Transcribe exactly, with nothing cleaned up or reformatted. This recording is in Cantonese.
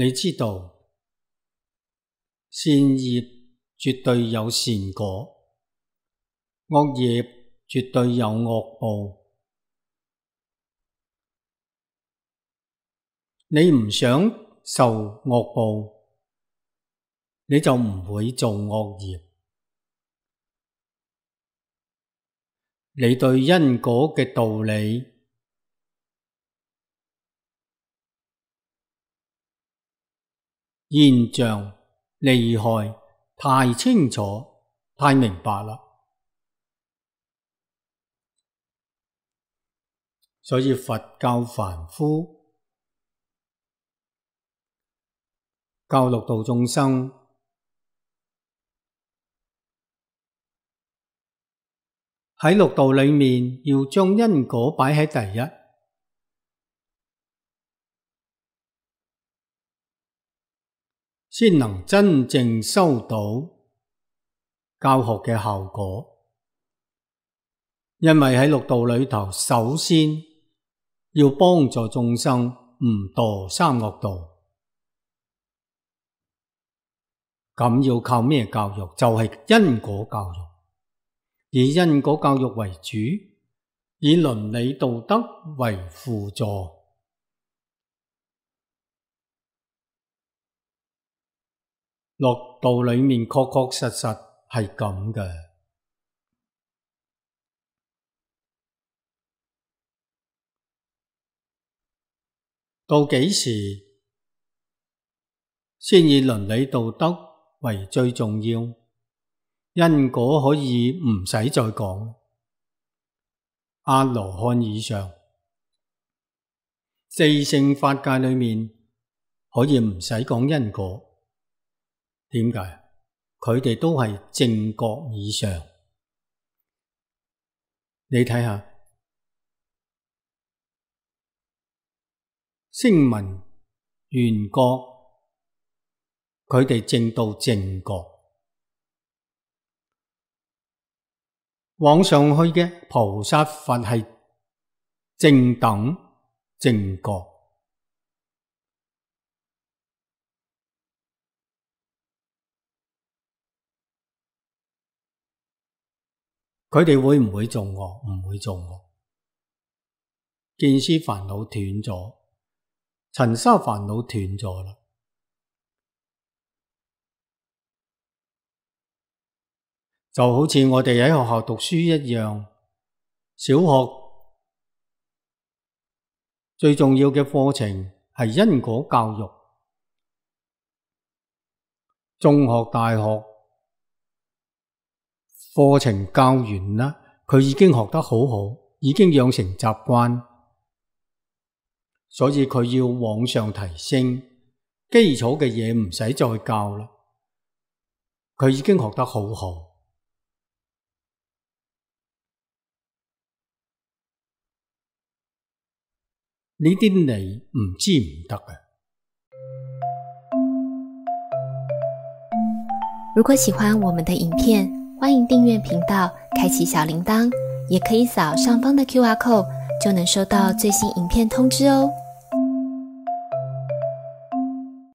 你知道善業絕對有善果，惡業絕對有惡報。你唔想受惡報，你就唔會做惡業。你對因果嘅道理現象利害太清楚，太明白啦。所以佛教凡夫教六道眾生，喺六道裏面要將因果擺喺第一，先能真正收到教學嘅效果。因為喺六道裏頭，首先要幫助眾生唔墮三惡道。咁要靠咩教育？就係因果教育，以因果教育為主，以倫理道德為輔助。六道裏面確確實實係咁嘅。到幾時先以倫理道德為最重要？因果可以唔使再講，阿羅漢以上，四聖法界裏面可以唔使講因果。點解？佢哋都係正覺以上。你睇下聲聞緣覺，佢哋正到正覺，往上去嘅菩薩佛係正等正覺。佢哋會唔會做惡？唔會做惡。見思煩惱斷咗，塵沙煩惱斷咗啦。就好似我哋喺學校讀書一樣，小學最重要嘅課程係因果教育，中學、大學課程教完啦，佢已經學得好好，已經養成習慣，所以佢要往上提升，基礎嘅嘢唔使再教啦，佢已經學得好好。呢啲你唔知唔得嘅。 如果喜歡我們的影片，歡迎訂閱頻道，開啟小鈴鐺，也可以掃上方的 Q R code，就能收到最新影片通知哦。